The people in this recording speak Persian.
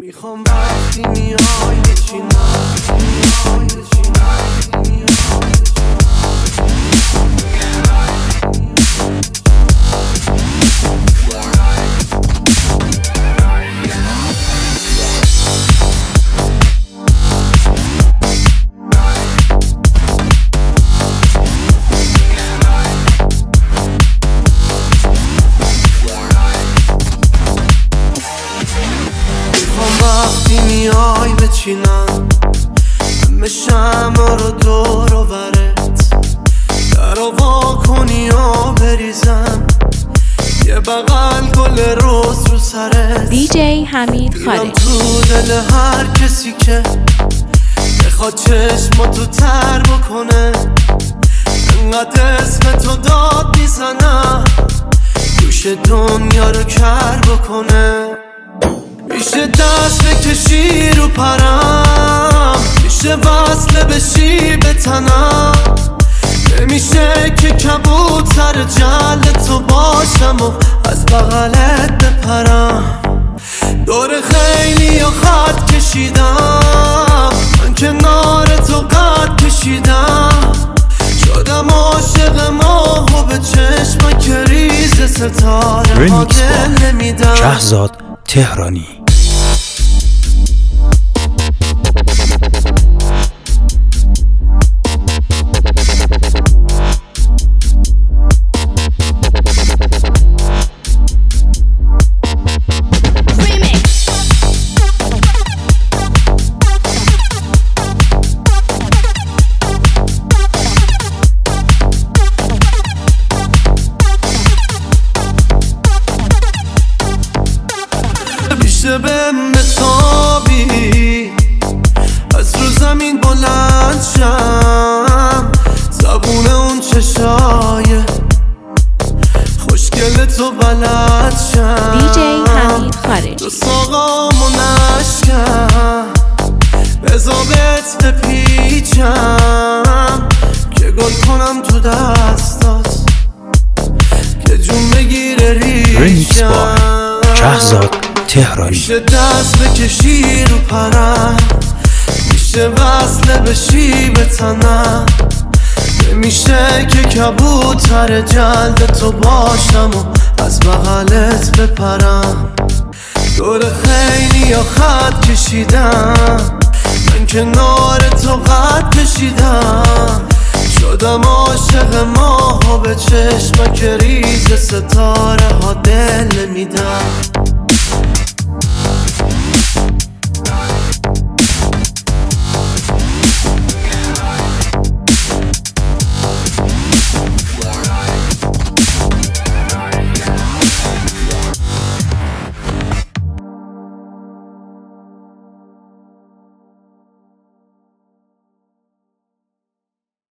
میخوام وقتی میای بچینم وقتی میای بچینم همه شمع رو دور و برت در وا کنی و بریزم یه بغل گل روز رو سرت دیجی حمید خالد تو دل هر کسی که بخواد چشماتو تر بکنه انقدر اسم تو داد میزنم گوش دنیا رو کر بکنه میشه دست بکشی رو پرم میشه وصله بشی به تنم نمیشه که کبوتر جل تو باشم و از بغلت بپرم دور خیلی و خط کشیدم من کنار تو قد کشیدم شدم عاشق ماه و به چشم که ریز ستاره ها دل نمیدم. شهزاد تهرانی. میشه به متابی از رو زمین بلند شم زبون اون چشای خوشگل تو بلد شم دیجی حمید خالد دو ساقام و نشکم بزابت بپیچم که گل کنم تو دستات که جون بگیره ریشم شهزاد تهرانی. میشه دست بکشی رو پرم میشه وصله بشی به تنم نمیشه که کبوتر جلد تو باشم و از بغلت بپرم دور خیلی یا خط کشیدم من کنار تو قد کشیدم شدم عاشق ماه و به چشم که ریز ستاره ها دل نمیدم.